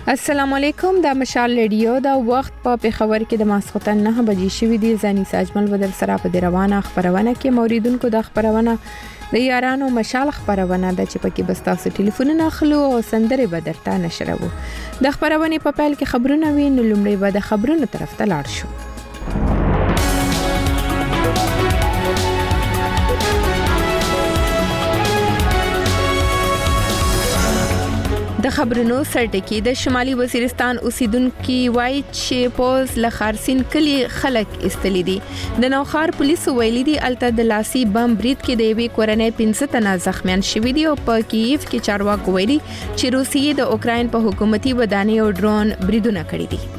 السلام علیکم د مشال ریډیو دا وخت په خبر کې د ماسختن 9 بجې شوې دي زنی ساجمل بدل سره په روانه خبرونه کې موریدونکو د خبرونه د یارانو مشال خبرونه د چپکه بستاسو ټلیفونونه اخلو او سندره بدرته نشرو د خبرونه په پیل کې خبرونه وین لومړی به د خبرونو طرف ته لاړ شو. د خبرونو سرټکی د شمالي وزیرستان اوسیدونکو وایي چې پوز له خارسین کلی خلک استلی دي. د نوخار پولیسو ویلي دي الته د لاسي بم برید کې د یوې کورنۍ 15 تنه زخمیان شوي دي او په کیف کې چارواکو ویلي چې روسیې د اوکراین په حکومتي ودانۍ او ډرون بریدونه کړي دي.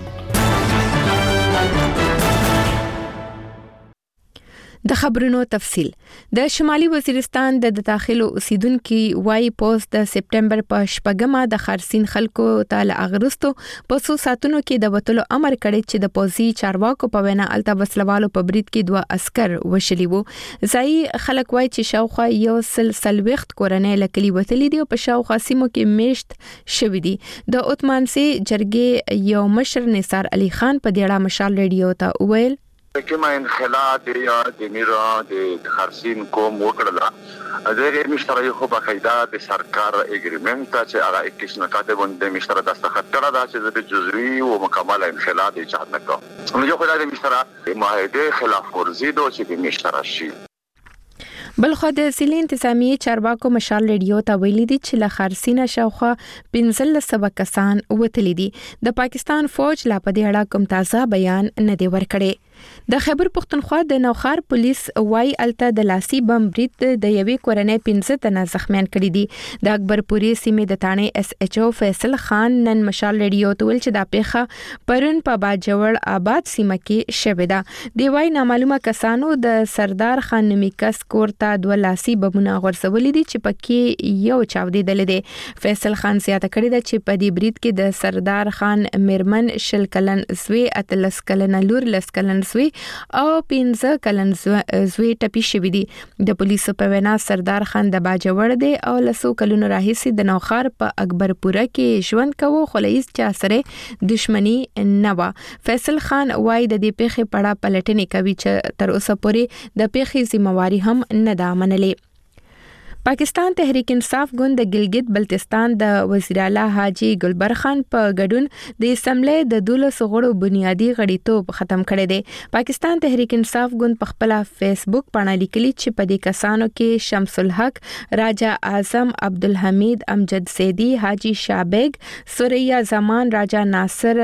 د خبرونو تفصیل د شمالي وزیرستان د داخلو اوسیدونکو وای پوسټ د سپټمبر په شپږمه د خارسین خلکو ته اغرستو په 100 ساتونو کې د وټلو امر کړی چې د پوزي چارواکو په وینا الته وسلوالو په برید کې 2 عسكر وشلي وو. ځای خلک وای چې شاوخوا یو سلويخت کورنۍ لکلي وتلې دي او په شاوخوا سیمو کې میشت شوې دي. د اوتمانسي جرګې یو مشر نثار علي خان په دیړه مشال ریډیو ته ویل کما انخلا د میرا د خرسین کوم وکړه دغه مشتری خو په قاعده د سرکار اګریمنت چې هغه 21 نکاته باندې مشتری دستخط کړه دا چې د جزوی او مکمل انخلا د اجازه نه کوي نو خو د مشتری معاهده خلاف ورزي دوه چې مشتری شي. بلخو د سیلې انتظامی چارواکو مشال ریډیو ته ویلي دي چې له خارسینه شاوخوا 15 کسان وتلي دي. د پاکستان فوج لا په دې اړه کوم تازه بیان نه دی ورکړی. د خیبر پختونخوا د نوخار پولیس وای الته د لاسي بم برید د یوې کورنۍ 15 تنه زخمیان کړي دي. د اکبرپوري سیمې د تانه اس ایچ او فیصل خان نن مشال ریډیو ته ویل چې دا پیښه پرون په باجوړ آباد سیمه کې شوه ده. دی وای نامعلومه کسانو د سردار خان نمیکس کورته 2 لاسي بمونه غورځولې دي چې پکې یو چاودي دل دي. فیصل خان زیاته کړی ده چې په دې برید کې د سردار خان میرمن شل کلن زوی اتلس کلن لور لس کلن او 15 کلن زوی ټپي شوی دي. د پولیسو په وینا سردار خان د باجوړ دی او لسو کلونو راهیسې د نوخار په اکبرپوره کې ژوند کوي خو لایس چا سره دښمنی نه و. فیصل خان وای د دې پیښې پړه پلټنې کوي چې تر اوسه پورې د پیښې ذمہواری هم نه ده منلې. پاکستان تحریک انصاف ګوند د ګلګت بلتستان د وزیر اعلی حاجی ګلبر خان په ګډون د اسمبلی د 12 غړو بنیادی غړیتوب ختم کړی دی. پاکستان تحریک انصاف ګوند په خپل فیسبوک باندې لیکلي چې په دې کسانو کې شمس الحق، راجا اعظم عبدالحمید امجد سیدی، حاجی شابیگ، سوریا زمان، راجا ناصر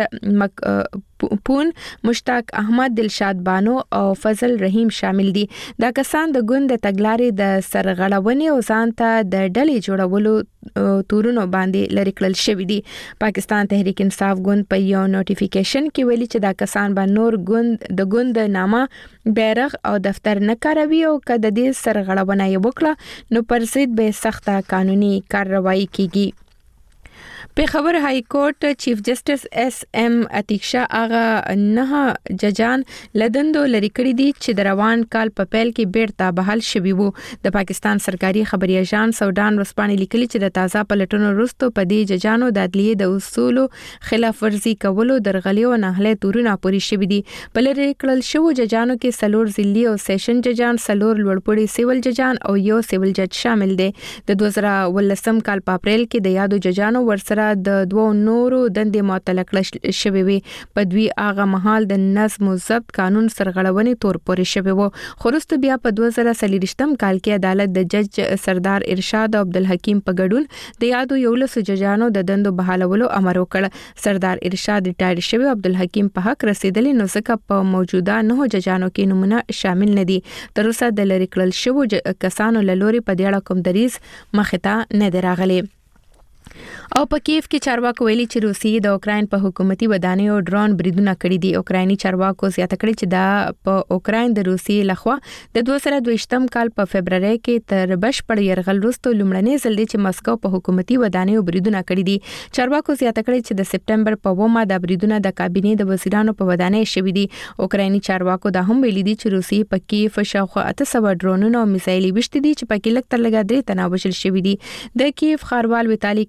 پون، مشتاق احمد، دلشاد بانو او فضل رحیم شامل دي. دا کسان د ګوند د تګلارې د سرغړونې او ځان ته د ډلې جوړولو تورونو باندې لری کړل شوی دي. پاکستان تحریک انصاف ګوند په یو نوټیفیکیشن کې ویلي چې دا کسان به نور ګوند نامه بیرغ او دفتر نه کاروي او کله د دې سرغړونه یې وکړه نو پر ضد به سخته قانوني کارروایي کیږي. په خبر های کورټ چیف جسټس اس ام اتیکشا هغه 9 ججان لدندو لری کړی دي چې د روان کال په پیل کې بیرته بحال شوي وو. د پاکستان سرکاري خبري اژانس سودان رسپانې لیکلي چې د تازه پلټونو وروسته په دې ججانو د عدلیې د اصولو خلاف ورزي کولو درغلي او نهله تورونه پوری شوي دي. په لری کړل شو ججانو کې سلور ضلعي او سیشن ججان، سلور لوړپوړي سیول ججان او یو سیول جج شامل دي. د 2018 کال په اپریل کې د یادو ججانو ورسره د 2 نورو دندې معطل کړل شوې وي. په دوی هغه مهال د نظم او ضبط قانون سرغړونې تور پورې شوی وو. خو وروسته بیا په 2023 کال کې عدالت د جج سردار ارشاد عبدالحکیم په ګډون د یادو 11 ججانو د دندو بحالولو امر وکړ. سردار ارشاد ریټایر شوی، عبدالحکیم په حق رسیدلی نو ځکه په موجوده 9 ججانو کې نمونه شامل نه دي. تر اوسه د لری کړل شو کسانو لوري په دې اړه کوم دریز مخته نه دراغلي. او په کیف کې چارواکو ویلي چې روسیې د اوکراین په حکومتي ودانۍ او ډرون بریدونه کړي دي. اوکرایني چارواکو زیاته کړي چې دا په اوکراین د روسیې لخوا د 2022 کال په فبرवरी کې تر بشپړ يرغل وروسته لومړنی ځل دی چې مسکو په حکومتي ودانۍ او بریدونه کړي دي. چارواکو زیاته کړي چې د سپټمبر په 1 د بریدونه د کابینې د وزیرانو په ودانۍ شوي دي. اوکرایني چارواکو دا هم ویلي دي چې روسیې په کیف شاوخوا 800 ډرونونه او میسایلې وشتي دي چې په کې لږ تر لږه 3 تنه وشل شوي دي. د کیف خاروال ویتالي کلیچکو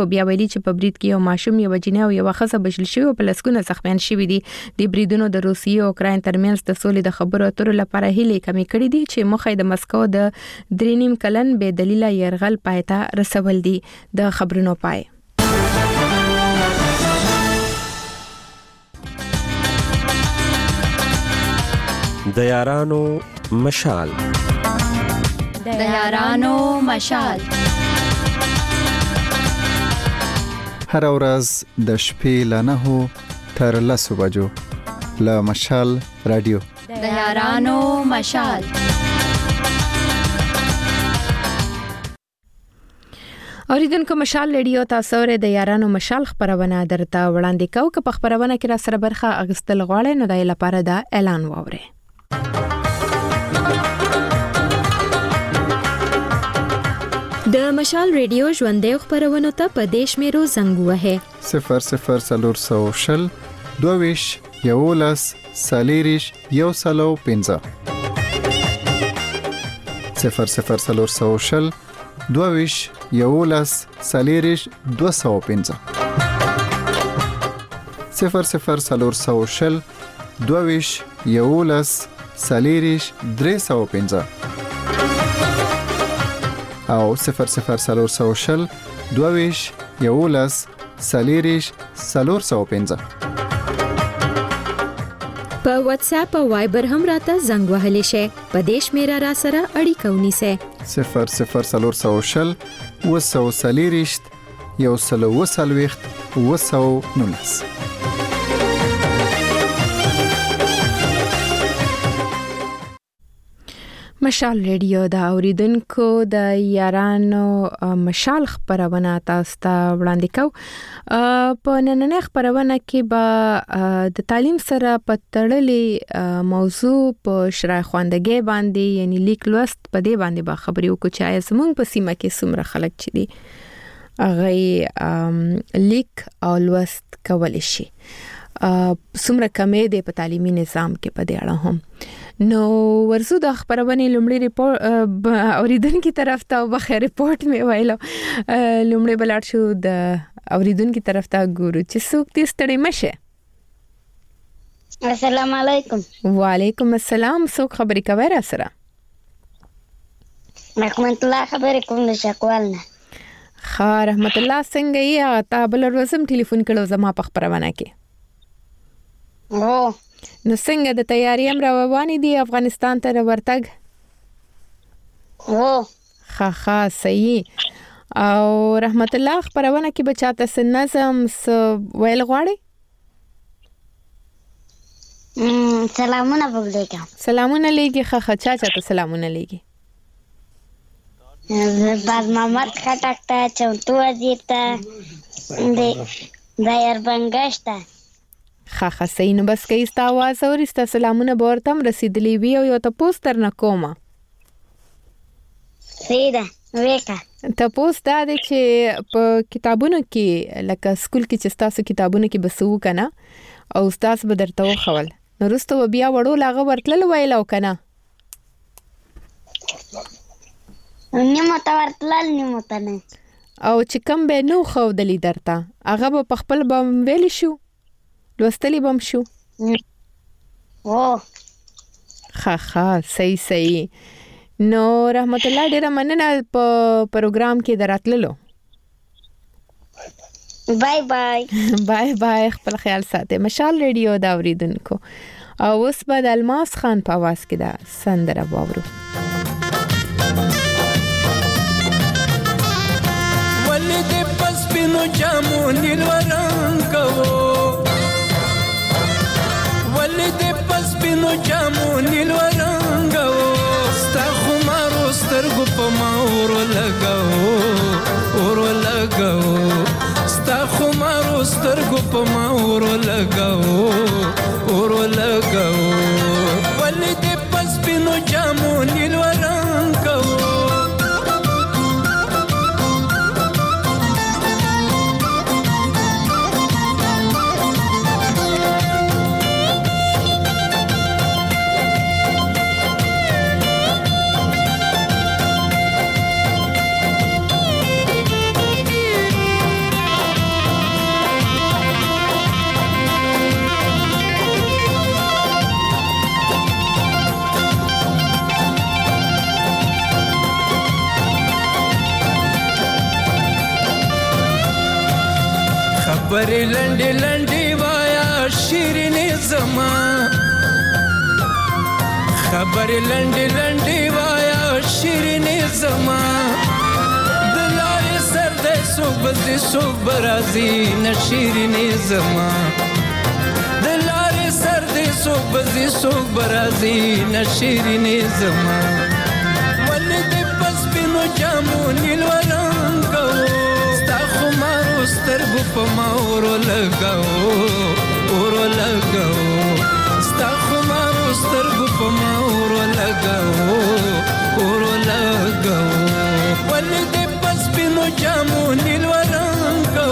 بیا ویلي چې په برید کې یو ماشوم یو جنۍ او یو ښځه بشل شوی او په لسګونه زخمیان شوي دي. د بریدونو د روسیې او اوکراین ترمنځ د سولې د خبرو اترو لپاره هلې کمی کړې دي چې مخه د مسکو د 3.5 کلن بې دلیله يرغل پایته رسول دي. د خبرونو پای. د یارانو مشال. د یارانو مشال. هر ورځ د شپې له 9 تر 10 بجو له مشال رادیو. د یارانو مشال. اوریدونکو مشال رادیو تاسو ور د یارانو مشال خبرونه درته وړاندې کوو. که په خبرونه کې را سره برخه اغستل غواړئ نو د لپاره دا اعلان واورئ. د مشال رادیو ژوندې خبرونه ته په دیش میرو زنګ وهه 00400 22 یولس سالیریش یو سلو 15 00400 22 یولس سالیریش 215 00400 22 یولس سالیریش 315 او 00400 22 یولس سالیریش 415 په واتس اپ او وایبر هم راته زنګ وهلی شي. په دیش میرا را سره اړیکه ونیسه 00400 وسو سالیریش یو سلو وسلويخت وسو نونس. مشال رادیو د اوریدونکو د یارانو مشال خبرونه تاسو ته وړاندې کوم. په نننۍ خبرونه کې به د تعلیم سره په تړلې موضوع په شرای خواندګۍ باندې یعنی لیک لوست په دې باندې به خبرې وکړو چې آیا زموږ په سیمه کې څومره خلک چې دي هغه لیک او لوست کول شي، څومره کمې دي په تعلیمي نظام کې په دې اړه هم. نو ورزو د خبرونه لومړی ریپورت اوریدونکو طرف ته بخیر ریپورت می وایلو لومړی بلار شو د اوریدونکو طرف ته ګورو چې څوک دې ستړي مشه. السلام علیکم. وعلیکم السلام. څوک خبرې کوي را سره؟ رحمت الله خبرې کوم د شکوالنه. رحمت الله څنګه یې؟ تا بل ورځم ټلیفون کړو زما په خبرونه کې. نو څنګه د تیاری هم روانې دي افغانستان ته ورتګ؟ ښه صحیح. او رحمت الله خبرونه کې بچاته نظم ویل غواړي؟ سلامونه وګړي. سلامونه لګي. ښه چاته سلامونه لګي؟ بعد محمد خټک ته چوتو وزیر ته د یربنګشت ښه صحیح. نو بس کې ستا आवाज او رستا سلامونه ورتم رسیدلی وی او یو تاسو تر نه کومه سیده وکا تاسو دا چې په کتابونو کې لکه سکول کې چې تاسو کتابونو کې بسو کنه او تاسو به درته وخول نو رستو بیا وړو لاغه ورتل ویلو کنه نیمه تا ورتل نیمه تا نه او چې کم به نو خو د لیدرته هغه په خپل بم ویل شو لوستلی بم شو. ښه صحیح. نو رحمت الله ډیره مننه په پروګرام کې دراتللو. بای بای. بای بای. خپل خیال ساته. مشال رادیو دا اوریدونکو او اوس به د الماس خان په आवाज کې دا سندره واورو. ولید پس بینو جامو نیل ورنګو ولید پس بینو جامو نیل ورنګو ستا خمارو سترګو په ما اور لګاو ستا خمارو سترګو په ما اور لګاو ولید پس بینو جامو نیل ورنګو خبرې لنډې لنډې وایا شیرینې زما خبرې لنډې لنډې وایا شیرینې زما د لارې سر دی څوک به ځي څوک به راځي نه شیرینې زما د لارې سر دی څوک به ځي څوک به راځي نه شیرینې زما ولې دې په سپینو جامو نیلو رنګو ستا خمارو سترګو په ما اورو لګو ستا خمارو سترګو په ما اورو لګو ولې دې په سپینو جامو نیلو رنګو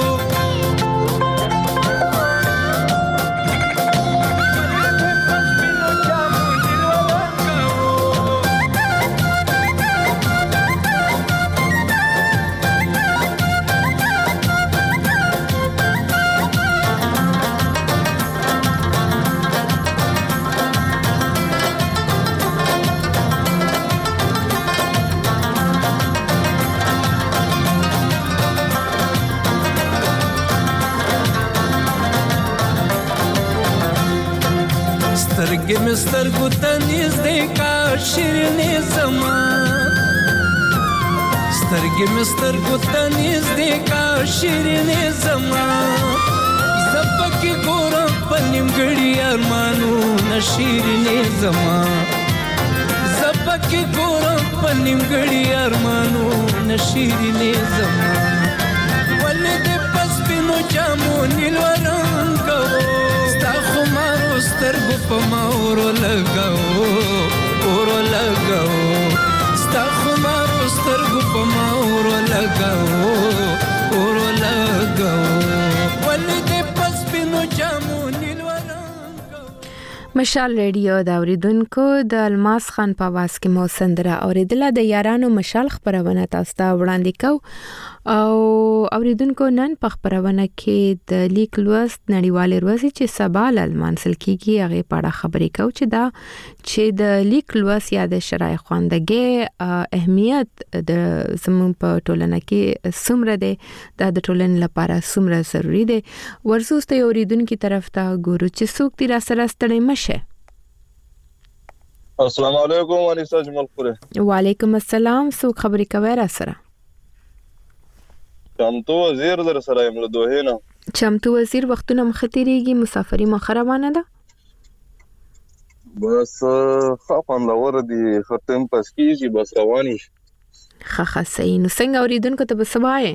سترګې مې سترګو ته نږدې کا شیرینې زما سترګې مې سترګو ته نږدې کا شیرینې زما زه پکې ګورم په نیمګړي ارمانونه شیرینې زما زه پکې ګورم په نیمګړي ارمانونه شیرینې زما ولې دې په سپینو جامو نیلو رنګو ستا خمارو سترګو په ما اورو لګو ستا خمارو سترګو په ما اورو لګو ولې دې په سپینو جامو نیلو رنګو مشال ریډیو د اوریدونکو د الماس خان په आवाज کې مو سندره اوریدله د یارانو مشال خبرونه تاسو ته وړاندې کو او اوریدونکو نن په خبرونه کې د لیک لوست نړیوال ورځ چې سبا لمانځل کیږي هغه په اړه خبرې کو چې د لیک لوست یا د شرای خواندګۍ اهمیت د زموږ په ټولنه کې څومره ده د ټولنې لپاره څومره ضروری ده ورسوسته اوریدونکو طرف ته ګورو چې څوک تیر سره ستړي مشه. السلام علیکم انیسا جمال خوره. وعلیکم السلام. څوک خبرې کوي را سره؟ چمتو وزیر در سره یم له دوه نه. چمتو وزیر وختونه مختریږي مسافری مخربانه ده؟ بس خپل لور دي ختم پس کیږي بس رواني. خخه صحیح. نو څنګه اوریدونکو ته بسوای؟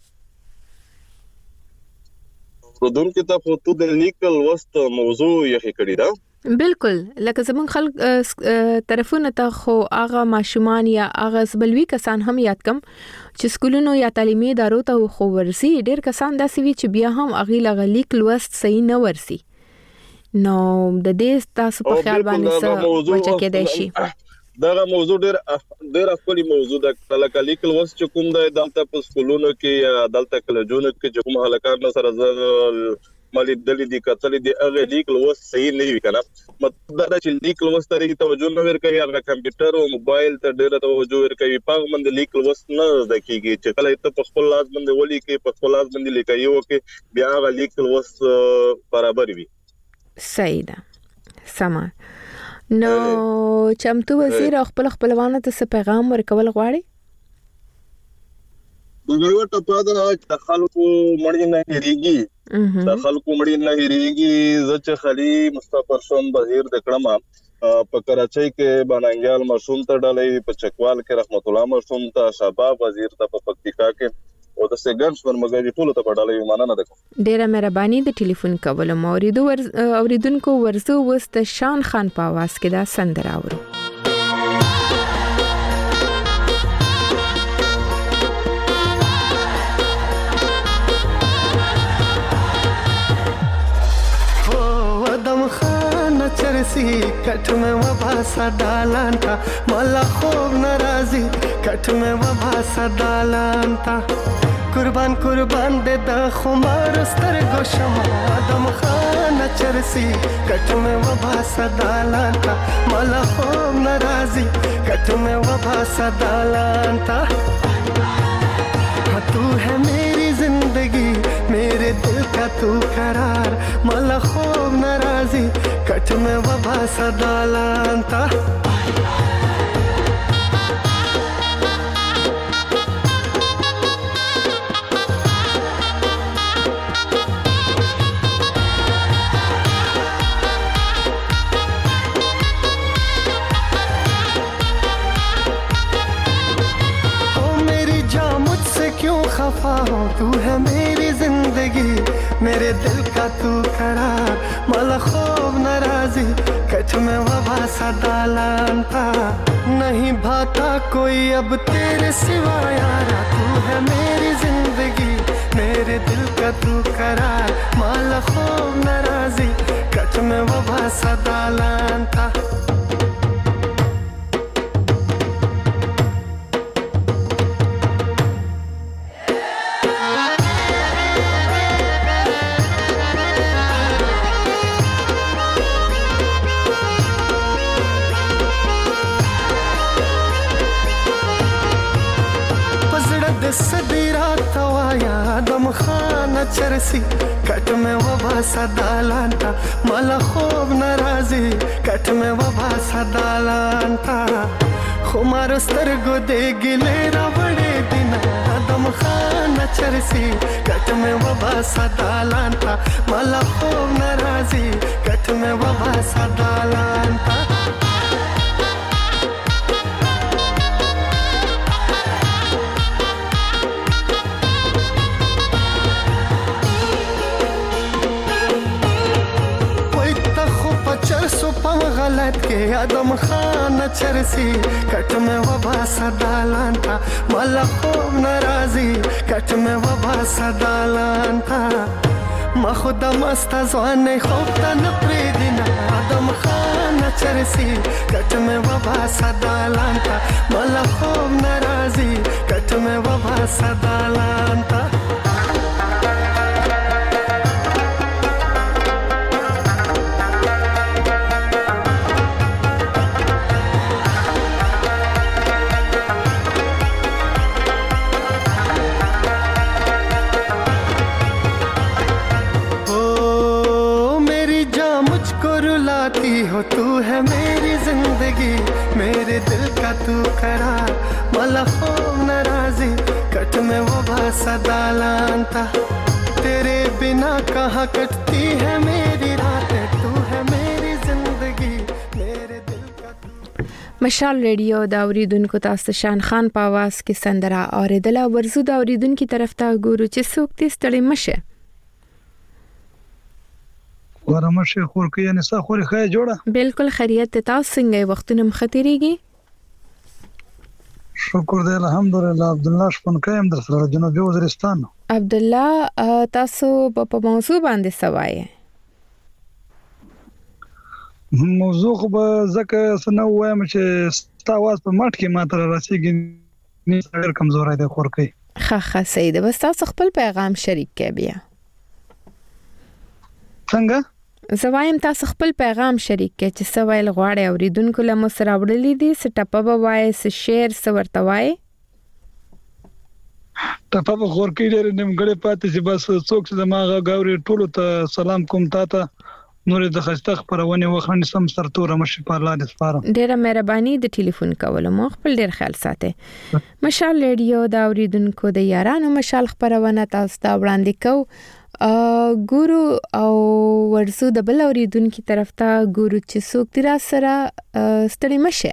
اوریدونکو ته په تو د لیکل وست موضوع یې کړی دا. بالکل لکه زمون خلک طرفونه ته خو هغه ماشومان یا هغه بلوي کسان هم یاد کم چې سکولونو یا تعلیمي ادارو ته خو ورسي ډېر کسان داسې وی چې بیا هم اغه لغلیک لوست صحیح نه ورسي نو د دې تاسو په خیال باندې څه وجه کې دی شي دا موضوع ډېر خپل موضوع د لیک لوست چې کوم د دلته په سکولونو کې یا دلته کالجونو کې چې کوم هلکان سره مالي دلی دي کتلې دي هغه لیک لوست صحیح نه وی کنه مطلب دا چې لیک لوست لري توجه نه ورکوي هغه کمپیوټر او موبایل ته ډېر توجه ورکوي په باندې لیک لوست نه دکېږي چې کله ته په خپل لاس باندې ولي کې په خپل لاس باندې لیکي او کې بیا هغه لیک لوست برابر وي. صحیح ده. سم. نو چمتو وزیر خپلوانو ته څه پیغام ورکول غواړي؟ دغه ټپه دا چې خلکو مړی نه هریږي د خلکو مړی نه هریږي چې خلی مستقر شون بهیر د کړما په کراچۍ کې باننګال مشوم ته ډالې په چکوال کې رحمت الله مشوم ته شباب وزیر ته په پکتیکا کې او د سګنس ورمګي ټول ته په ډالې مننه ده. ډیره مهرباني د ټلیفون کول اوریدونکو ورزو وست شان خان په आवाज کې دا سندره اورو. चरसी कठ में वभासा डालांता मला खूब नाराजी कठ में वभासा डालांता कुर्बान दे दा खुमार स्तर गोशमा दम खाना चरसी कठ में वभासा डालांता मला खूब नाराजी कठ में वभासा डालांता तू है मेरी जिंदगी मेरे दिल का तू करार मला خوب ناراضی کټ مې وبا صدالانتا खफा हो तू है मेरी जिंदगी मेरे दिल का तू करार मला खूब नाराजी कठ में वबा सदालांता नहीं भाता कोई अब तेरे सिवा यारा तू है मेरी जिंदगी मेरे दिल का तू करार मला खूब नाराजी कठ में वबा सदालांता चरसी कट में वबा सदालांता मला खूब नाराजी कट में वबा सदालांता खुमारो स्तरगो दे गिलेरा बड़े दिन दम खाना चरसी कट में वबा सदालांता मला खूब नाराजी कट में वबा सदालांता गलत के आदम खान चरसी कट में वबा सदालांता मला खूब नाराजी कट में वबा सदालांता ما خدا مست زوانه خوب تن پریدینا آدم خان چرسی کٹ میں وبا سدالانتا मला خوب नाराजी कट में वबा सदालांता हो तू है मेरी जिंदगी मेरे दिल का तू करार मला खूब नाराजी कट में वबा सदालांता तेरे बिना कहाँ कटती है मेरी रातें तू है मेरी जिंदगी मेरे दिल का مشال ریډیو دا اوریدونکو تاسو شان خان په आवाज کې سندره اوریدله ورزو دا اوریدونکو طرف ته ګورو چې څوک دې ستړي مشه ورمشه خور کې نه سا خوري خای جوړه بالکل خیریت تاسو څنګه وختونه مختریږي شکر دې الحمدلله عبد الله شپن کایم در سره جنوبي وزیرستان عبد الله تاسو په موضوع باندې سوای موضوع خو به زکه سنو وایم چې ستاواز په مټ کې ماته راسیږي نه ډېر کمزورای دی خور کې ښه سید بس تاسو خپل پیغام شریک کړئ بیا څنګه زوایم تاسو خپل پیغام شریک کړئ چې سوال غواړي اوریدونکو له مو سره وړلې دي سټاپ به وای س شیر سورته وای ټاپه به خور کې ډېر نیمګړې پاتې چې بس څوک چې دماغه غاوري ټولو ته سلام کوم تاته نور د خسته خبرونه وخت سم سرتور مشه په الله دې سپارم ډېر مهرباني د ټلیفون کول مو خپل ډېر خیال ساتي مشال ریډیو دا اوریدونکو د یارانو مشال خبرونه تاسو ته وړاندې کو ګورو او ورسو د بل اوریدونکو طرف ته ګورو چې څوک تیر سره ستړي مشه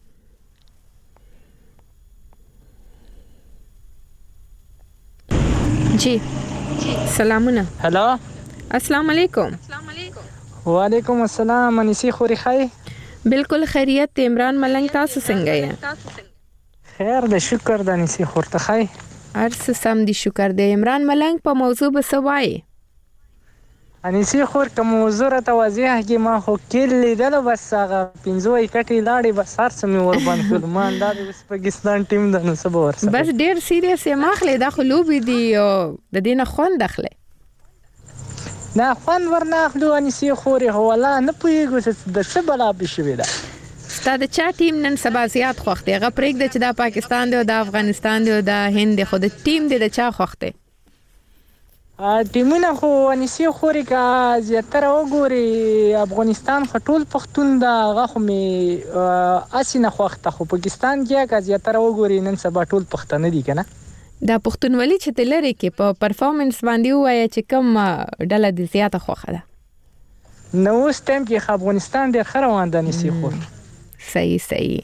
جی سلامونه هلو السلام علیکم وعلیکم السلام انسی خوري خای بالکل خیریت عمران ملنګ تاسو څنګه یې خیر د شکر د انسی خورته خای ارس سم دي شکر د عمران ملنګ په موضوع بسوای انسی خور کوم موضوع ته واضح کی ما خو کېل لیدل بس هغه 15 کټي لاړې بس هر څه مې ور باندې کړ ما دا د پاکستان ټیم د نو سبا ورسره بس ډیر سیریس یې ماخله د خلوبې دی او د دینه خوند داخله نه خوند ورناخلو انسی خوري هولا نه پويګو چې د څه بلا بشوي دا ستاد چا ټیم نن سبا زیات خوخته غ پرېګ د چې د پاکستان دی او د افغانستان دی او د هند خو د ټیم دی د چا خوخته ټیمونه خو انیسي خوري کا زیاتره وګوري افغانستان خټول پښتون دا هغه خو می اسینه خوخته خو پاکستان کې کا زیاتره وګوري نن سبا ټول پښتانه دي کنه دا پښتونولي چې تلری کې په پرفارمنس باندې وایي چې کوم ډله د زیاته خوخه ده نو اوس ټیم کې افغانستان ډېر خروان ده انیسي خور صحیح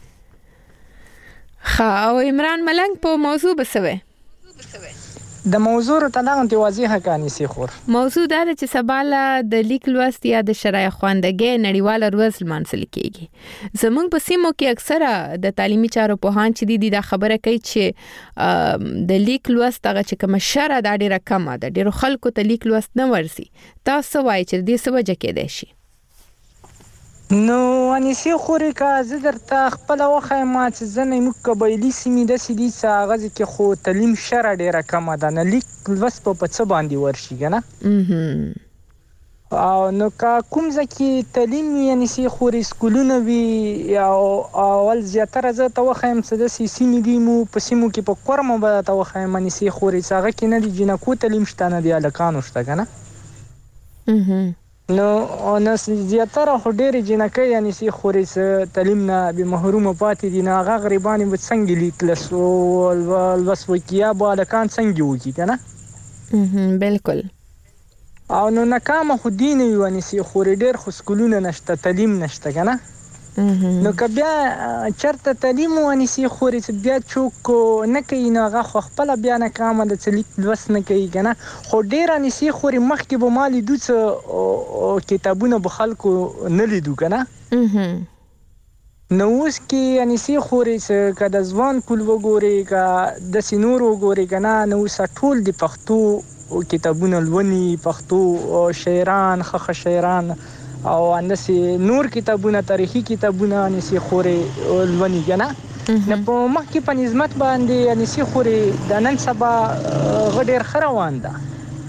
او عمران ملنګ په موضوع بسوي د موضوع ته دغه واضحه کانی سي خور موضوع دا چې سباله د لیک لوست یا د شرایع خواندګۍ نړیواله ورځ لمانځل کیږي زمونږ په سیمو کې اکثره د تعلیمي چارو پوهان چې دي دا خبره کوي چې د لیک لوست هغه چې کوم شرع د ډیره کمه ده ډیرو خلکو ته لیک لوست نه ورسي تاسو وایي چې دې څه وجه کېدای شي نو انیسي خوري کا زه درته خپل وخایم چې زنه موږ قبایلی سیمې د سیدي ساغه کې خو تعلیم شرع ډیره کمه ده نه لیک لوست په څه باندې ورشي کنه او نو کا کوم ځکه تعلیم یعنی سي خوري سکولونه وی او اول زیاتره زه ته وخایم چې د سیمې دی مو په سیمو کې په کورمه به ته وخایم انیسي خوري ساغه کې نه دی جنکو تعلیم شته نه دی الکانو شته کنه نو ناس زیاتره خو ډېرې جنکۍ یعنی سي خوري څه تعلیم نه به محروم پاتې دي نه هغه غریبانې به څنګه لیکلس او وسوکیا به الکان څنګه وکي کنه بالکل او نو ناکامه خو دین یعنی سي خوري ډېر خو سکولونه نشته تعلیم نشته کنه نو که بیا چرته تعلیم یعنی سي خوري چې بیا چوک نه کوي نه هغه خو خپل بیا ناکامه د چلیک لوست نه کوي کنه خو ډېر یعنی سي خوري مخکې به مالي دوڅ کتابونه به خلکو نه لیدو کنه نو اوس کې یعنی سي خوري چې کله ځوان کول وګوري کا د سینور وګوري کنه نو ټول د پښتو کتابونه لونی پښتو شاعران خخ شاعران او اندسي نور کتابونه تاریخي کتابونه انسي خوري لونی کنه نه په مخکې په نسبت باندې انسي خوري د نن سبا غډیر خروان ده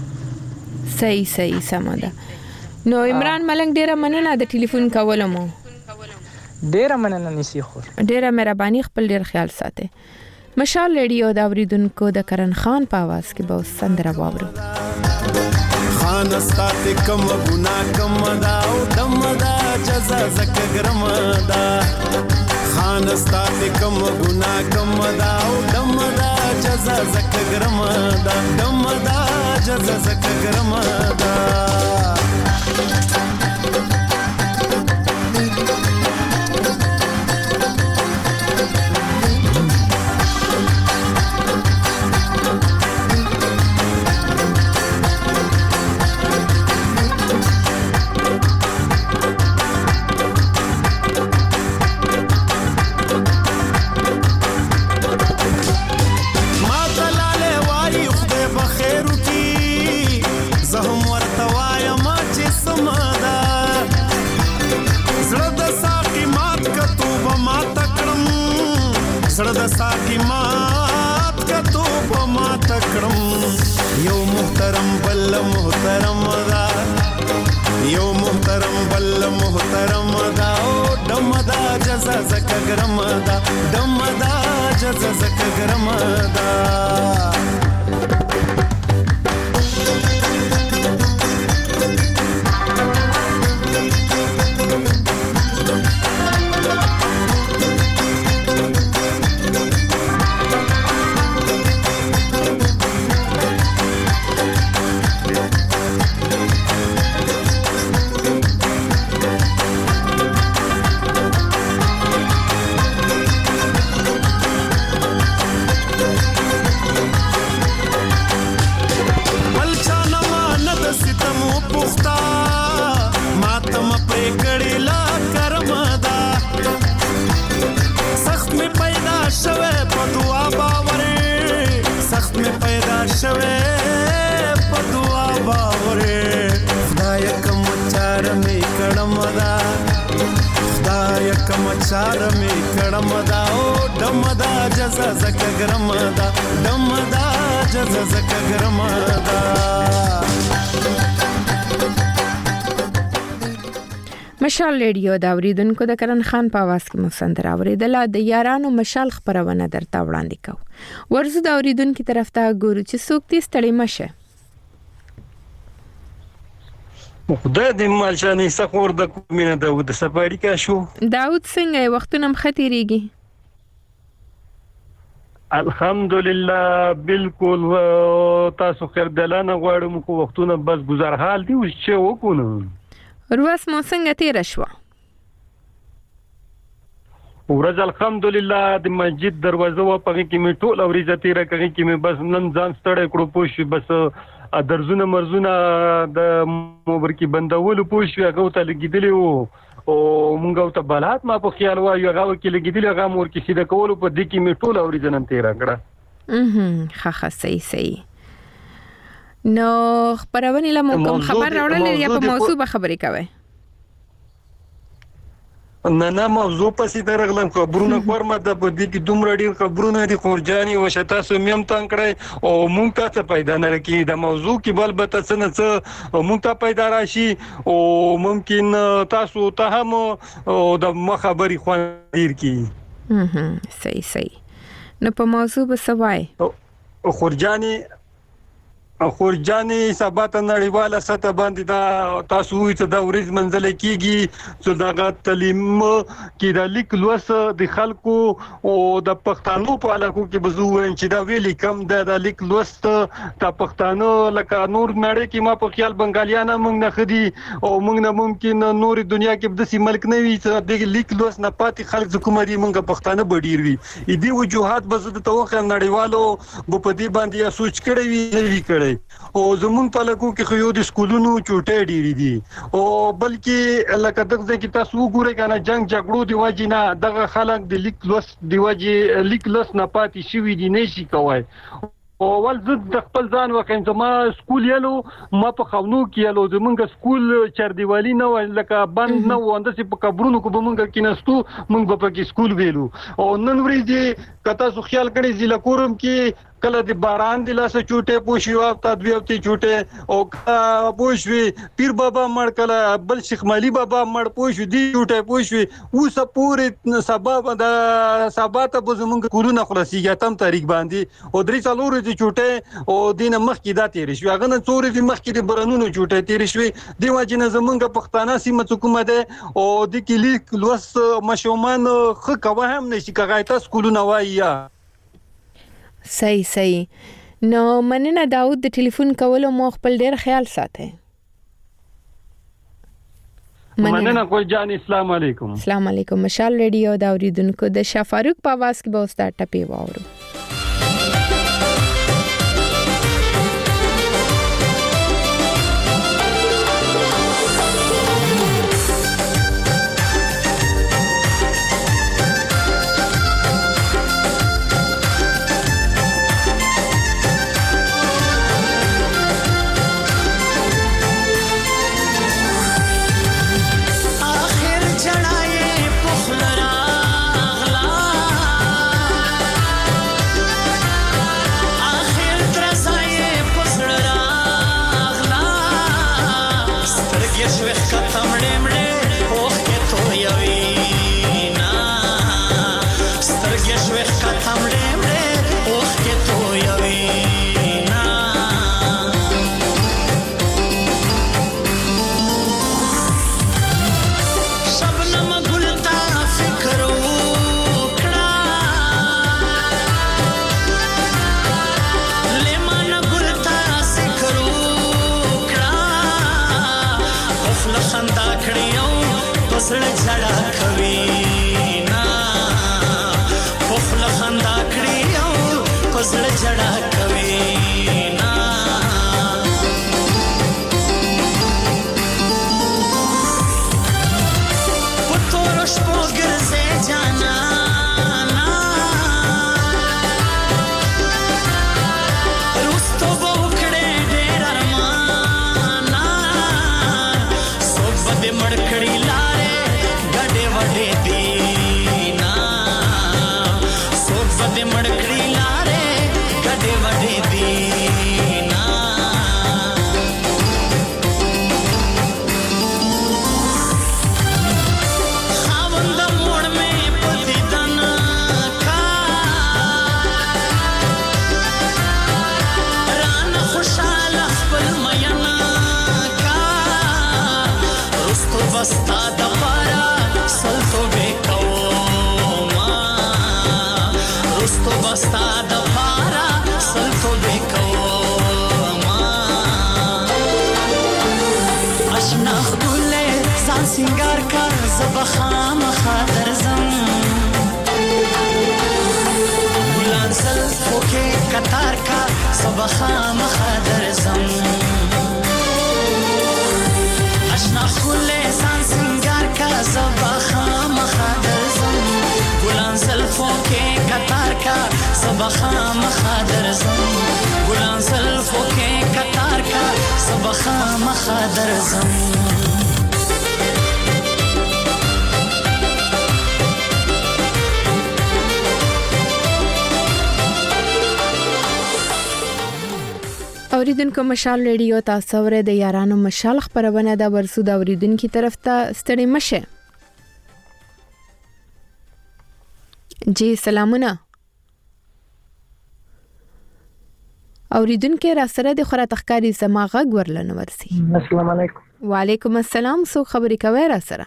صحیح سمده نو عمران ملنګ ډیره مننه د ټلیفون کولو مو ډیره مننه نسی خور ډیره مهرباني خپل ډیر خیال ساتي مشال ریډیو دا اوریدونکو د کرن خان په आवाज کې به سندره واورو خان استاد کم ګنا کم دا او دم دا جزا زک ګرم دا خان استاد کم ګنا کم دا او دم دا جزا زک ګرم دا دم دا جزا زک ګرم دا سړه د ساقي مات کتو په مات کړم یو محترم بل محترم دا یو محترم بل محترم دا او دم دا جزا زک ګرم دا دم دا جزا زک ګرم دا چار می کړم دا او دم دا جزا زک ګرم دا دم دا جزا زک ګرم دا مشال ریډیو دا اوریدونکو د کرن خان په आवाज کې مسندر اوریدله د یارانو مشال خبرونه درته وړاندې کو ورزه دا اوریدونکو طرف ته ګورو چې څوک دې ستړي مشه خدای دې مالشانې سخور د کومینه د سپاری کا شو داود څنګه وختونه مختيريږي الحمدلله بالکل تاسو خیر دلانه غواړم کو وختونه بس گزار حال دی اوس چې وکونو روس مو څنګه تیر شو ورځ الحمدلله د مسجد دروازه و پغې کې می ټول اوريزه تیر کړي کې می بس نن ځان ستړی کړو پوښ بس درزونه مرزونه د موبر کې بندول پوښ هغه ته لګیدلی او مونږ ته بلات ما په خیال وایو هغه کې لګیدلی هغه مور کې سیده کول په دې کې می ټول اوريزه نن تیر کړه ښه صحیح نو خبرونه لمو خبر راوړل یا په موضوع به خبرې کوي نه موضوع پسې درغلم خبرونه کورمه د بدی کې دومره ډیر خبرونه دي خورجاني او شتا سمیم تان کړی او مونږ ته پیدا نه لکې د موضوع کې بل به تاسو نه څه مونږ ته پیدا راشي او ممکن تاسو ته هم د مخابري خوان ډیر کی صحیح نو په موضوع به سوای خورجاني سبا ته نړیواله سطح باندې دا تاسو ته د ورځ منځل کیږي چې دا تعلیم کې د لیک لوس د خلکو او د پښتنو په علاقو کې بزوین چې دا ویلي کم د لیک لوس ته پښتنو لکه نور نړۍ کې ما په خیال بنگالیان موږ نه خدي او موږ نه ممکن نور دنیا کې د ملک نه وي چې د لیک لوس نه پاتې خلک حکومتي موږ پښتانه بډیر وي دې وجوهات بزد توخه نړیوالو په دې باندې سوچ کړی وی کړی او زمون په لکو کې خو یو د سکولونو چوټې ډېری دي او بلکې لکه دغه کې تاسو وګورئ کنه جنگ جګړو دی واجی نه دغه خلک د لیک لوس دی واجی لیک لوس نه پاتې شوی دي نشي کوي او ول زد د خپل ځان وکم زما سکول یلو ما په خونو کې یلو زمونږ سکول چردیوالي نه لکه بند نه وانده چې په قبرونو کې بمونږ کې نستو مونږ په کې سکول ویلو او نن ورځ کته سو خیال کړی ضلع کورم کې کله د باران د لاسه چوټه پوښي او تدویوتي چوټه او پوښوي پیر بابا مړ کله بل شیخ مالی بابا مړ پوښي دی چوټه پوښوي اوس پورې سبب د سباته بزمونږ کورونه خلاصيږي تم تاریخ باندې او درې څلور د چوټه او دینه مخ کې دا تیر شو هغه نه څورې د مخ کې د برانونو چوټه تیر شوی دی واجب نه زمونږ پښتانه سیمه حکومت او د کلیک لوس مشومان خو کوه هم نشي کغایته سکولونه وایي صحیح نو مننه داود د ټلیفون کولو مو خپل ډیر خیال ساتئ مننه کول جان السلام علیکم السلام علیکم مشال ریډیو دا اوریدونکو د شاه فاروق په आवाज کې به اوسه ټپی واورو مستو بستا د پارا سلطو بکوما اشنا خدوله ځان سنگار کا زبخام خاطر زم ګلان زلفو کې قطار کا زبخام خاطر زم اشنا خدوله ځان سنگار کا زبخام خاطر زم ګلان زلفو کې قطار کا زبخام خاطر زم ګلان زلفو کې قطار کا زبخام خاطر زم اوریدونکو مشال ریډیو تاسو ورته د یارانو مشال خبرونه د ورسو د اوریدونکو طرف ته ستړي مشه. جی سلامونه. اوریدونکو را سره د خورا تخکاری زما غږ ورلنه ورسي. السلام علیکم. وعلیکم السلام. سو خبرې کوي را سره؟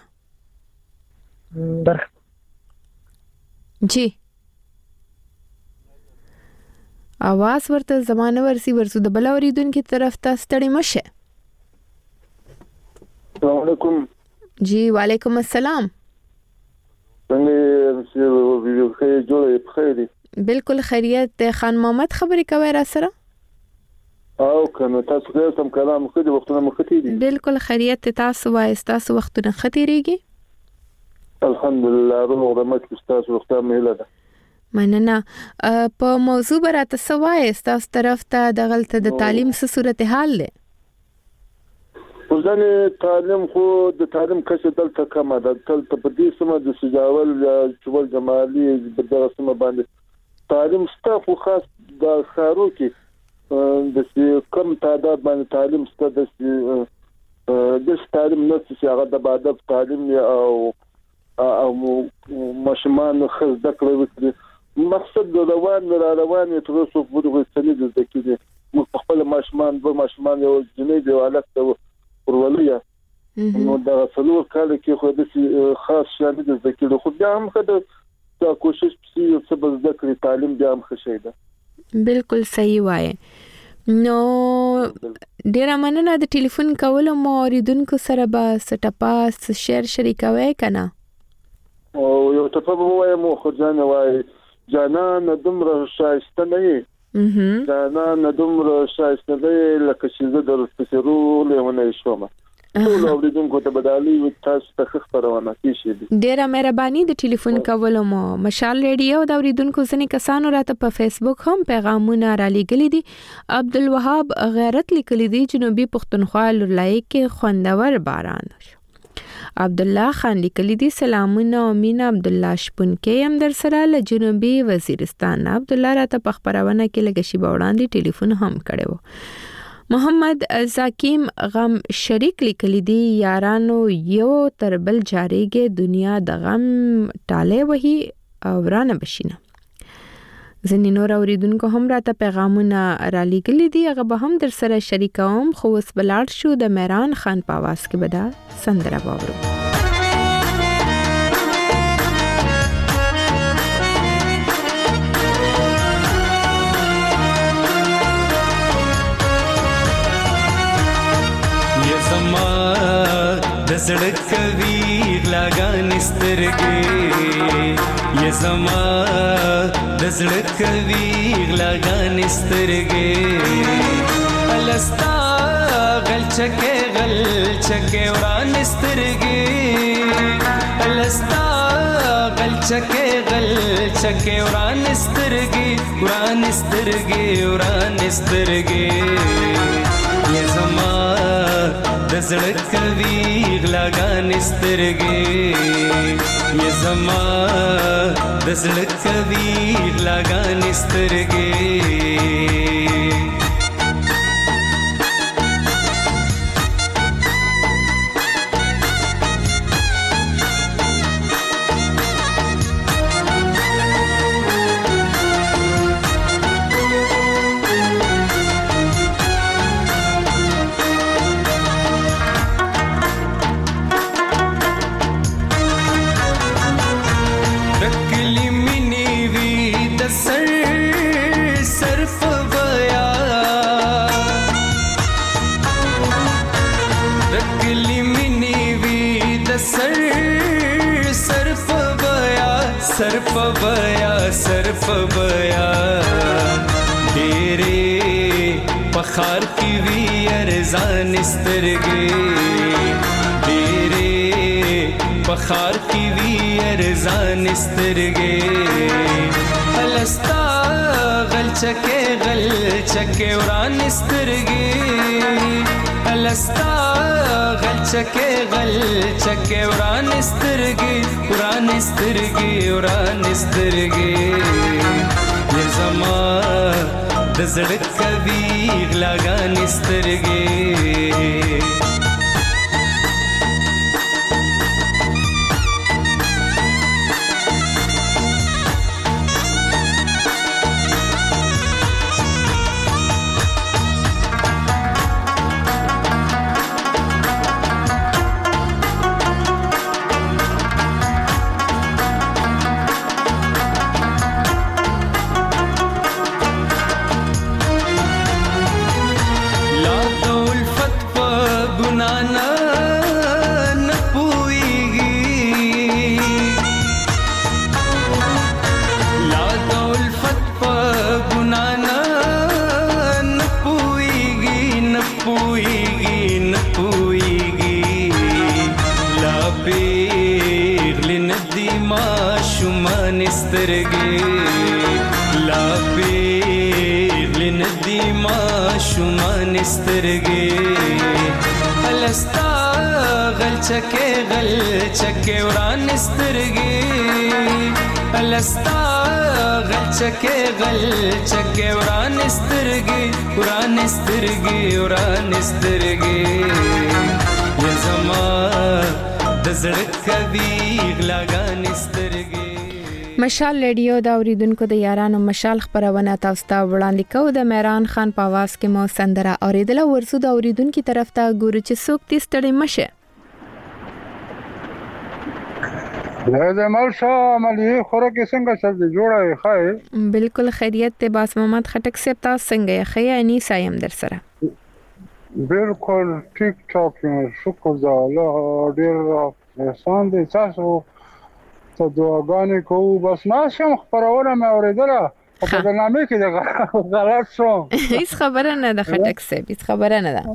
جی आवाज ورته زمانه ورسي ورسو د بل اوریدونکو طرف ته ستړي مشه. السلام علیکم. جی وعلیکم السلام. څنګه جوړه بخیر؟ بالکل خیریت. خان محمد خبرې کوي را سره؟ او کنه تاسو کوم کلام خو د وختونو مختی دي. بالکل خیریت. تاسو وای تاسو وختونه ختیریږي؟ الحمدلله روغ رمت تاسو وخته مهله ده. مننه. په موضوع براته سوای تاسو طرف ته د غلطه د تعلیم څه صورتحال ده؟ ځنه تعلیم خو د تعلیم کچه دلته کمه ده. دلته په دې سمه د سجاول چول جمالي په دغه سمه باندې تعلیم ستاسو خاص د خارو کې د کم تعداد باندې تعلیم ستاسو د تعلیم نه چې هغه د ادب تعلیم او ماشومان خز د کړو مقصد د روان تر اوسه پورې وسلې د ذکرې مخفل ماشومان یو جنې دی حالت ورولیا نو دا څلور کال کې خو د خاص شامل د ذکرې خو بیا هم خدای دا کوشش پسې څه بز ذکرې تعلیم بیا هم خشه ده. بالکل صحیح وایي. نو ډیر مننه د ټلیفون کولو مو اوریدونکو سره به سټاپاس شیر شریکوي کنه او یو ټپه وایم خو ځان وای جانان دومره شایسته نه یې جانان دومره شایسته نه لکه چې زه در فسرو لهونه شوم ټول اوریدونکو ته بدالي تاسو ته خبرونه کیشي. ډیره مهرباني د ټلیفون کولو مو. مشال ریډیو د اوریدونکو ځنې کسانو راته په فیسبوک هم پیغامونه را لېږلي دي. عبدالوهاب غیرت لیکلي دي جنوبي پښتونخوا لورلای کې خوندور باران. عبد الله خان لیکلی دی سلامونه او مینا عبد الله شپونکې هم در سره له جنوبي وزیرستان. عبد الله راته په خبرونه کې لګشي باوړاندې ټلیفون هم کړو. محمد زاکیم غم شریک لیکلی دی یارانو یو تر بل جاریږي دنیا د غم ټاله وهي او ورانه بشینه. ځینې نور اوریدونکو هم راته پیغامونه را لېږلي دي هغه به هم در سره شریکوم خو اوس بلاړ شو د مهران خان په اواز کې به دا سندره واورو. یا زما د زړه کوي غلاګان سترګې یا زما د زړه کوي غلاګان سترګې الستا غلچکه وران سترګې الستا غلچکه وران سترګې یا زما د زړه کوي غلاګان سترګې یا زما د زړه کوي غلاګان سترګې सर بیا سر په بیا ډېرې پخار کی وی ارزان سترګې ډېرې پخار کی وی ارزان سترګې الستا غل چکه وران سترګې الستا غل چکه وران سترګې یہ زما د زړه کوي غلاګان سترګې چکه وران سترګې الستا غل چکه وران سترګې یا زما د زړه کوي غلاګان سترګې مشال ریډیو دا اوریدونکو د یارانو مشال خبرونه تاسو ته وړاندې کوو د مهران خان په आवाज کې مو سندره اوریدله ورسو د اوریدونکو طرف ته ګورو چې څوک تستړي مشه زه مال شاه عملی خوراکي څنګه سبزی جوړه خای بالکل خیریت ته باس محمد خټک صاحب تاسو څنګه یې خیا اني سایم در سره بالکل ټیک ټاک شکر ده الله ډیر احسان دې تاسو ته دعاګانې کوو بس ناشم خبرونه مې اوریدله په برنامه کې غلط شو هیڅ خبره نه ده خټک صاحب هیڅ خبره نه ده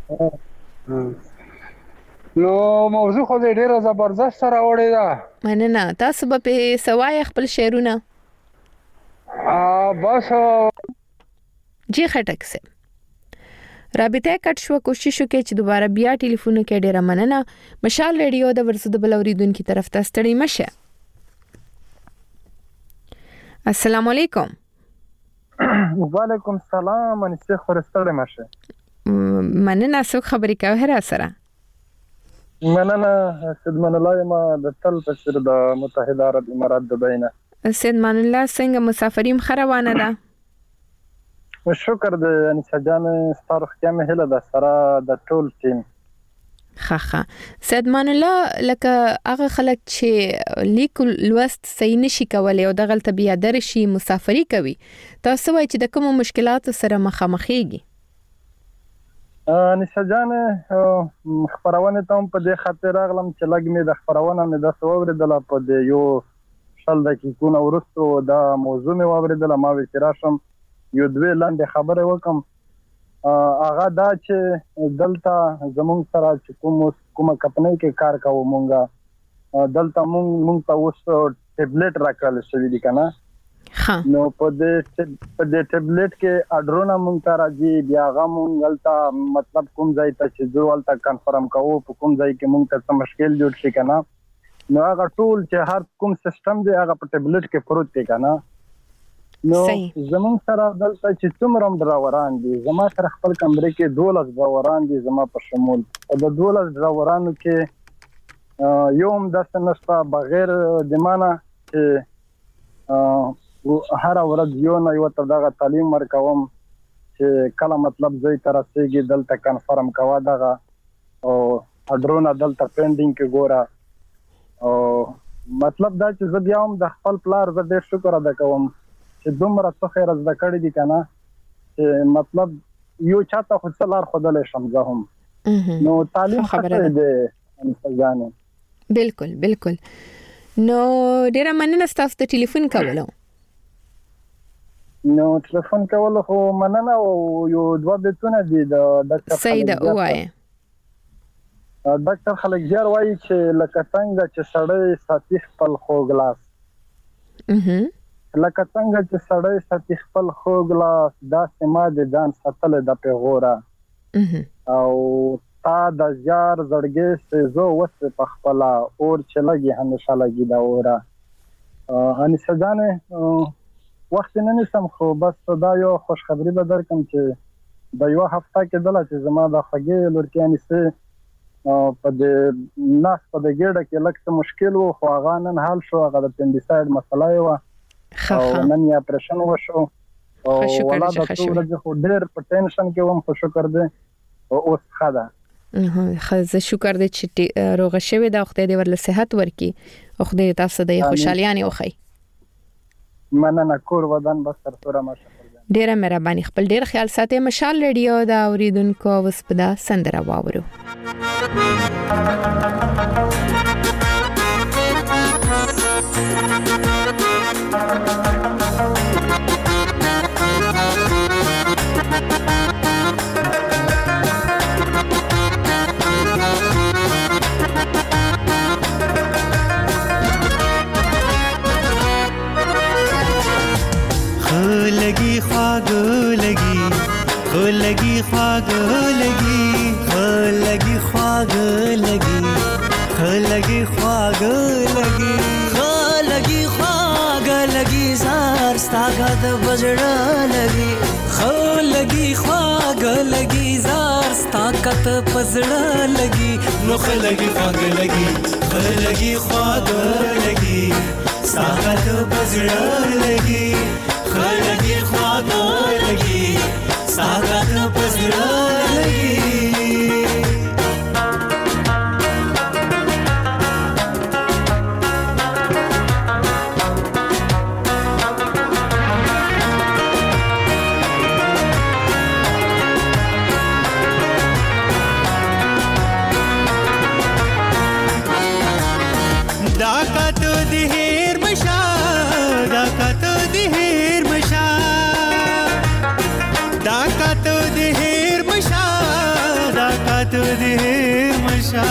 نو موضوع خو دې ډیره زبردست سره وړې ده مننه تاسو به سوای خپل شعرونه بس جی خټک صاحب رابطه کټ شو کوشش وکړي چې دوباره بیا ټلیفون کې ډیره مننه مشال ریډیو د ورسو د بل اوریدونکو طرف ته ستړي مشه السلام علیکم وعلیکم السلام انسه خورستړې مشه مننه څوک خبرې کوي را سره مننه سیدمان الله ما د تل پسر د متحده عرب امارات دبی نه سیدمان الله څنګه مسافریم خروانه ده شکر د انسه جان ستاره خیمه هله د سره د ټول ټیم خخه سیدمان الله لکه هغه خلک چې لیک لوست صحیح نشي کولای او د غلط بیا درشي مسافری کوي تاسو وایي چې د کوم مشکلات سره مخامخېږي انسه جان خبرونه ته په دې خاطر راغلم چې لګ مې د خبرونه مې د سوورېدل په دې یو شل دقیقو ورستو دا موضوع مې واورېدل ما وی راشم یو دوی لاندې خبره وکم هغه دا چې دلته زمونږ سره چې کومه کمپنۍ کې کار کوو مونږه دلته مونږ ته اوس ټابلیټ راکړل شوی دی کنه نو په دې ټابلیټ کې اډرونه مونږ ته راځي بیا هغه مونږ دلته مطلب کوم ځای ته چې ځولته کنفرم کوو په کوم ځای کې مونږ ته مشکل جوړ شي کنه نو هغه ټول چې هر کوم سیستم دی هغه په ټابلیټ کې پروت دی کنه نو زمون سره دلته چې څومره ډراوران دي زما سره خپل کمرې کې 12 ډراوران دي زما په شمول او د 12 ډراورانو کې یوم د سنستا بغیر د معنا چې هر ورځ یو نه یو ته دغه تعلیم ورکوم چې کله مطلب زوی تر رسېږي دلته کنفرم کوا دغه او اډرونه دلته پینډینګ کې ګوره او مطلب دا چې زه بیا هم د خپل پلار زه ډېر شکر ادا کوم چې دومره څه خیر زده کړی دي کنه چې مطلب یو چاته خو څلار خدای شم زه هم نو تعلیم خبره ده انسان بالکل نو ډیره مننه ستاسو ته ټلیفون کولو. نو ټلیفون کول خو مننه او یو دوه بیتونه دي د ډاکټر سید اوایه. ډاکټر خلکزیار وایي چې لکه څنګه چې سړی ساتي خپل خوږ لاس لکه څنګه چې سړی ساتي خپل خوږ لاس داسې ما د ځان ساتل د پیغوره او تا د زیار زړګي سيزو وسه په خپل اور چې لګي همیشه لګي دا اوره اني سجانه وخت نه نسم خو بس دا یو خوش خبری به درکم چې د یو هفته کې دله چې زما د خګې لورکیانی سه په د ناس په د ګډه کې لکه مشکل وو خو هغه نن حل شو. هغه د پندیساید مسله و او نن یې اپریشن وشو او ولادت ورځ خو ډېر په ټینشن کې وم. خو شکر دې اوس خدا خزه شکر دې چې روغ شوي دا خدای دې ورله صحت ورکي او خدای تاسو د خوشحاليانه وخی. مننه کور ودان بس تر توره ماشه. ډیره مهرباني. خپل ډیر خیال ساتئ. مشال ریډیو دا اوریدونکو وسپدا سندره واورو. लगी ख्वाग लगी लगी ख्वाग लगी लगी ख्वाग लगी लगी ख्वाग लगी लगी ख्वाग लगी जार ताकत बजड़ा लगी लगी ख्वाग लगी जार ताकत बजड़ा लगी मुख लगी ख्वाग लगी ख्वाग लगी ताकत बजड़ा लगी लगी ख्वाग लगी सागत बजड़ा लगी. दाकत दिहेर मशा दाकत दिहेर मशा दाकत दिहेर मशा दाकत दिहेर मशा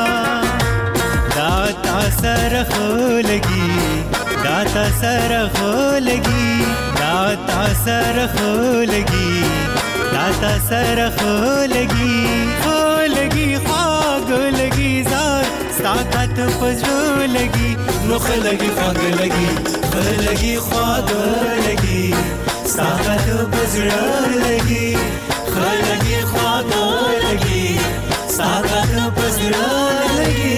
दाता सरख लगी दाता सरख लगी दाता सरख लगी दाता सरख लगी लगी ख्वाग लगी जार ताकत पजरो लगी मुख लगी ख्वाग लगी ख्वाग लगी ताकत पजरो लगी लगी ख्वाग लगी ताकत पजरो लगी.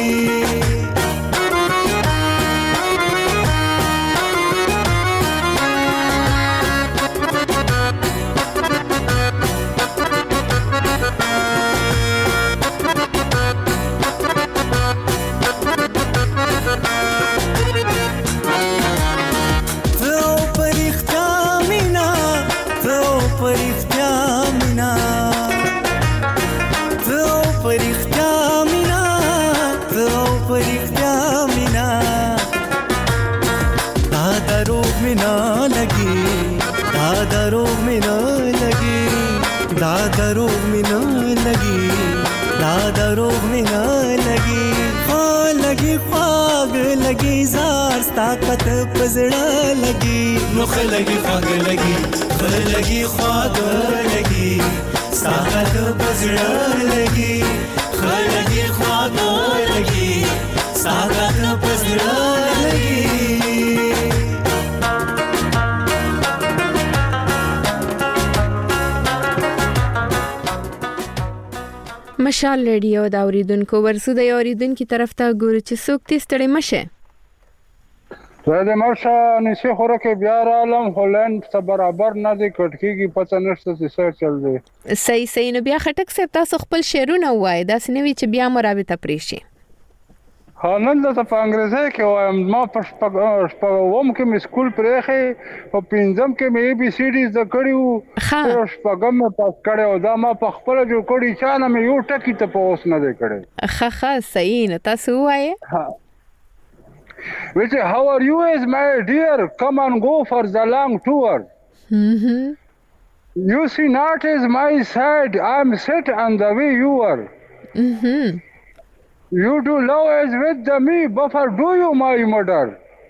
दादरोग में न लगी दादरोग में न लगी लगी ख्वाग लगी जार ताकत पजड़ा लगी मुख लगी ख्वाग लगी ख्वाग लगी ताकत पजड़ा लगी लगी ख्वाग लगी ताकत पजड़ा लगी. مشال ریډیو دا اوریدونکو ورسو د اوریدونکو طرف ته ګوري چې څوک تستړي مشه. زه د مرشه نسی خوره کې بیا عالم هولند څخه برابر نه دی کټکیږي پته نشته چې څه چل دی. صحیح نو بیا خټک صاحب تاسو خپل شعرونه وای دا سنوي چې بیا مرابطه پریشي. نن د په انګریزي کې وایم ما په شپږم کې مې سکول پرېخې په پنځم کې مې بي سي ډي زده کړی وو او شپږم مې پاس کړی او دا ما په خپل جوړ کړی چا نه مې یو ټکی ته په اوس نه دی کړی. ښه صحیح نه تاسو وایې which is, how are you as my dear, come and go for the long tour. You see not as my side, I'm set on the way you are. You do love as with the me, buffer do you my mother.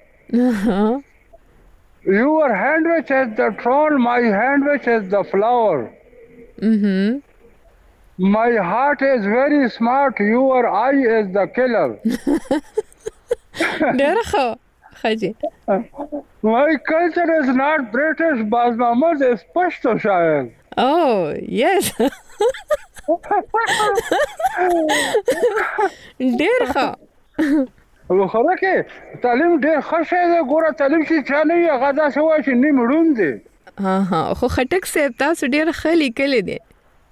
Your hand which has the throne, my hand which has the flower. My heart is very smart, your eye is the killer. Khaji. My culture is not British, Baz Mahmud is Pashto Shayar. Oh, yes. ډیر ښه. خو کې تعلیم ډیر ښه شی دی. ګوره تعلیم چې چا نه وي هغه داسې وایي چې نیم ړوند دی. خو خټک صاحب تاسو ډیر ښه لیکلی دی.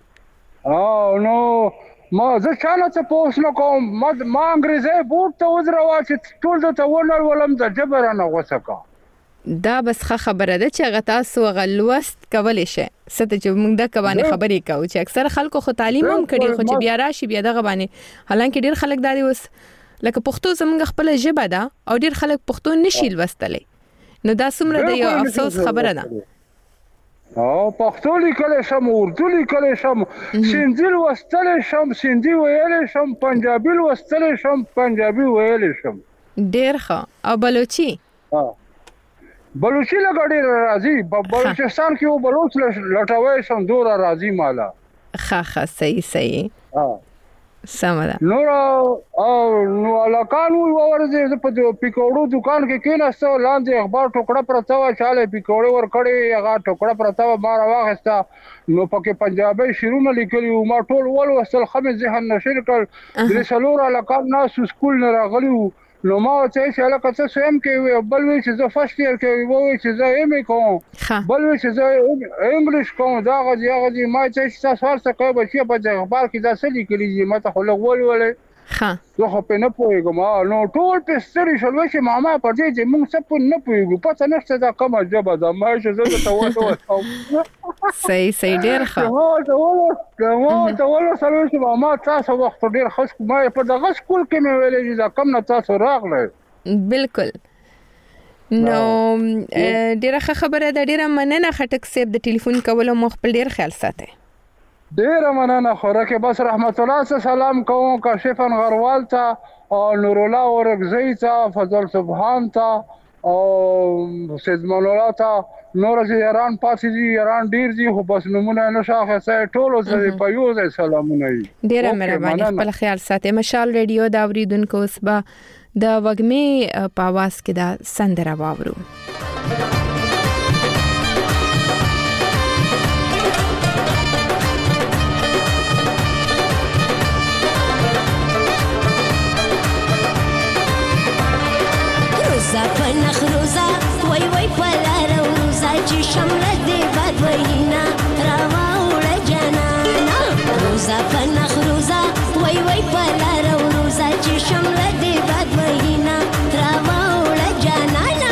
نو ما زه چا نه څه پوس نه کوم. ما انګریزۍ بوټ ته ودروه چې ټول درته ونړولم د ژبه رانه غوسه کا. دا بس ښه خبره ده چې هغه تاسو هغه لوست کولی شئ. څه ته چې موږ دغه باندې خبرې کوو چې اکثر خلکو خو تعلیم هم کړي خو چې بیا راشي بیا دغه باندې حالانکه ډیر خلک دا دی اوس لکه پښتو زموږ خپل ژبه ده او ډیر خلک پښتو نشي لوستلی. نو دا څومره د یو افسوس خبره ده. پښتو لیکلی شم، اردو لیکلی شم، سیندي لوستلی شم، سیندي ویلی شم، پنجابي لوستلی شم، پنجابي ویلی شم. ډیر ښه. او بلوچي؟ بلوچي لکه ډېر راځي. په بلوچستان کې یو بلوچ لټوی شم دوره راځي مالا. ښه صحیح. سمه ده. نو هلکان وورځې زه په پیکوړو دکان کې کېناسته لاندې اخبار ټوکړه پرته وه چې هله پیکوړې ورکړې هغه ټوکړه پرته وه ما راواخېسته نو پکې پنجابۍ شعرونه لیکلي وو. ما ټول ولوستل ښه مې ذهن نشر کړ. درې څلور هلکان ناستو سکول نه راغلي وو. نو ما ورته ویل چې هلکه څه سویم کوې؟ بل وایي چې زه فرسټ ایئر کوم، وایي چې زه ایم ای کوم، بل وایي چې زه انګلیش کوم. دا هغه دي هغه دي. ما ورته ویل چې تاسو هر څه کوئ بچیه په دې اخبار کې دا څه لیکلي دي؟ ما ته خو لږ ولولئ. زه خو پرې نه پوهېږم. نو ټول پرې ستړي شول. وایي چې ماما پر دې چې موږ څه پرې نه پوهېږو، پته نشته دا کومه ژبه ده. ما ویل چې زه درته ولوستم. صحیح ډېر ښه. ما ورته ولوستل چې ماما تاسو وخت ډېر ښه. ما په دغه سکول کې مې ویلې چې دا کوم نه تاسو راغلی. بالکل. نو ډېره ښه خبره ده. ډېره مننه خټک صاحب د ټلیفون کولو. مو خپل ډېر خیال ساتئ. ډېره مننه. خوراکې بس رحمت الله ته سلام کوم، کاشف انغروال ته او نور الله ورکزی ته، فضل سبحان ته او سیدمان الله ته. نور چې یاران پاتې دي یاران ډېر دي خو بس نمونه نه شو اخیستی. ټولو ته په یو ځای سلامونه وي. ډېره مهرباني. خپل خیال ساتئ. مشال ریډیو د اورېدونکو اوس به د وږمې په اواز کې دا سندره واورو. روزا په نخ روزا وای په لاره روزا چې شمله دې باد وینا راوړه جانانا. روزا په نخ روزا وای په لاره روزا چې شمله دې باد وینا راوړه جانانا.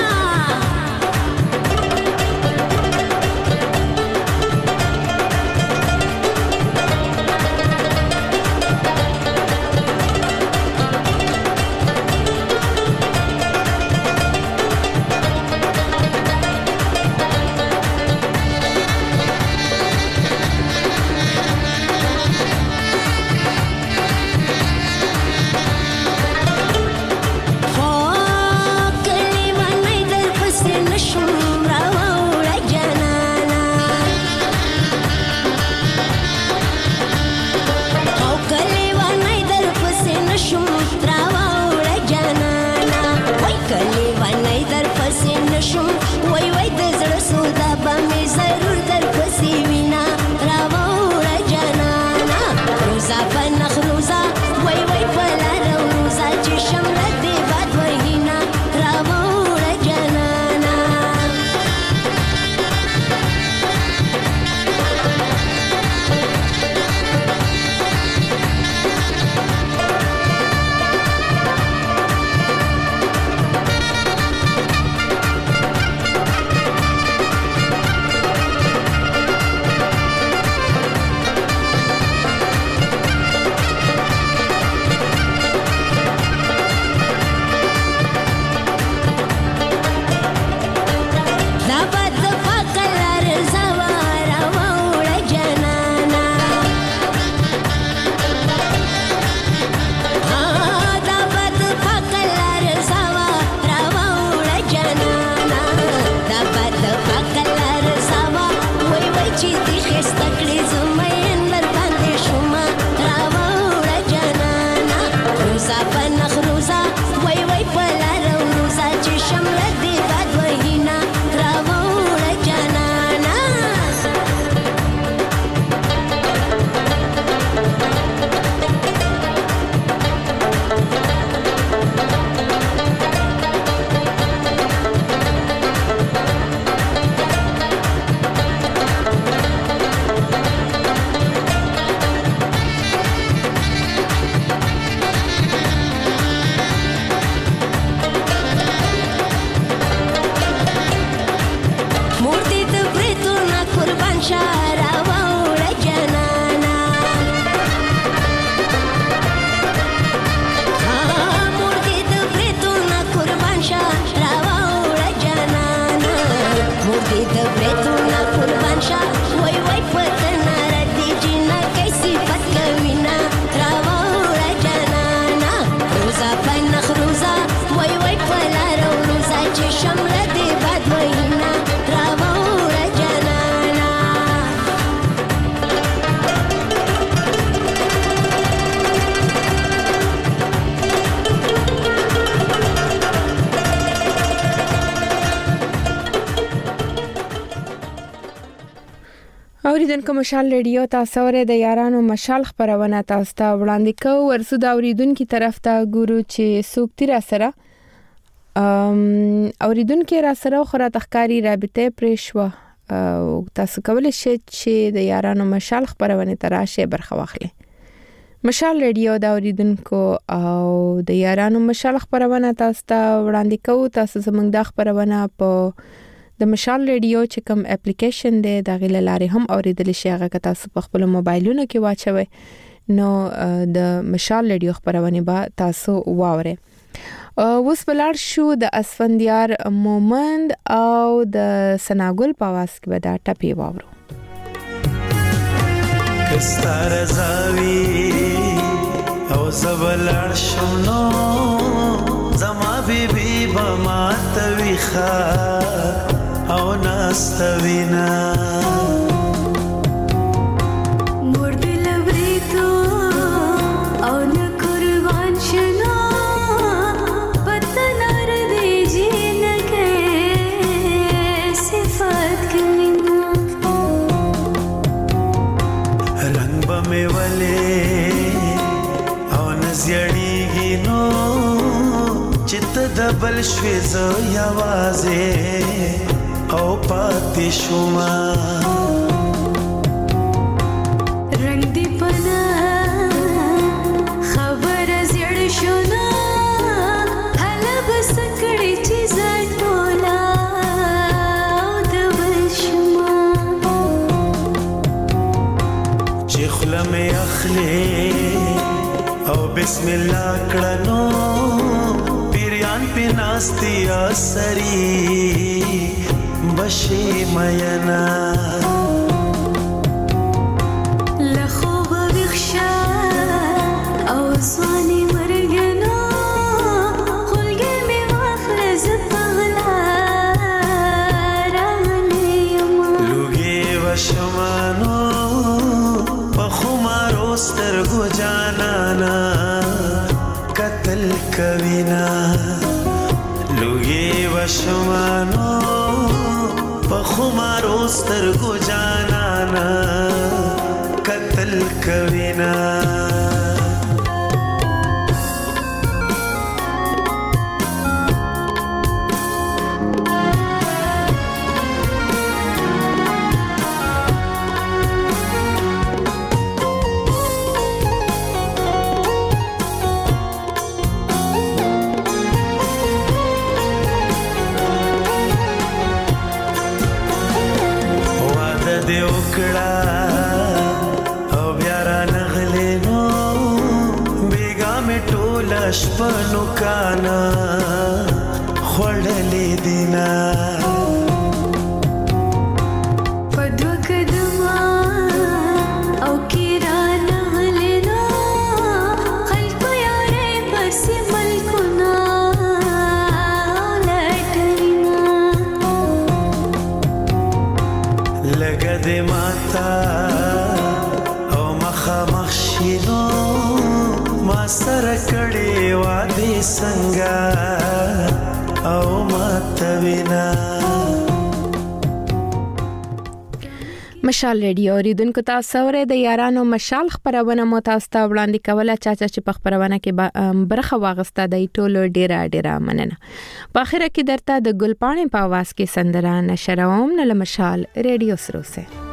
اوریدونکو مشال ریډیو تاسو ورې د یارانو مشال خبرونه تاسو ته وړاندې کوو. ورسو د اوریدونکو طرف ته ګورو چې سوکتی را سره اوریدونکو را سره خو را تخکاری رابطه پرېښو. تاسو کولای شئ چې د یارانو مشال خبرونه تراشه برخه واخلئ. مشال ریډیو د اوریدونکو او د یارانو مشال خبرونه تاسو ته وړاندې کوو. تاسو زموږ د خبرونه په د مشال ریډیو چې کوم اپلیکیشن دی د غیله لارې هم اوریدل شي. هغه که تاسو په خپل موبایلونو کې واچوي نو د مشال ریډیو خبرونه به تاسو واورئ. اوس بلار شو د اسفندیار مومند او د سناګل په واس کې به دا ټپي واورو. کستار زاوی او زبلار شونو زما بیبی بما تویخا او ناستوینا مرد لبری تو او نکربان شنا پتنار دی جینکے صفات کمینا رنگ بمی ولی او نزیڑی گی نو چت دبل شویزو یوازے او پاتی شما رنگ دی پنا خبر زیڑ شنا حلب سکڑی چیزا ٹولا دبل شما چی خلم اخلی او بسم اللہ کڑنو پیریان پی ناستی آسری بشی مینا لخوب بخشا او سوانی مرگنا خلگی می وافرز پغلا رامنی یما لوگی و شمانو بخمارو سترگو جانانا قتل کوینا لوگی و شمانو بخمارو سترگو جانانا قتل کوینا شپنو کانا خوڑلی دینا پدو قدما او کیران غلنا خلق یارے پسی ملکنا لٹرینا لگا دے ماتا او مخا مخشینو ما سره کړي وادي څنګه او ماتوینا. مشال ریډیو اوریدونکو تاسو ورې د یارانو مشال خبرونه مو تاسو ته وړاندې کوله. چاچا چې په خبرونه کې برخه واغسته د ټولو ډیره مننه. په اخر کې درته د ګلپاڼې په आवाज کې سندره نشروم نه مشال ریډیو سره.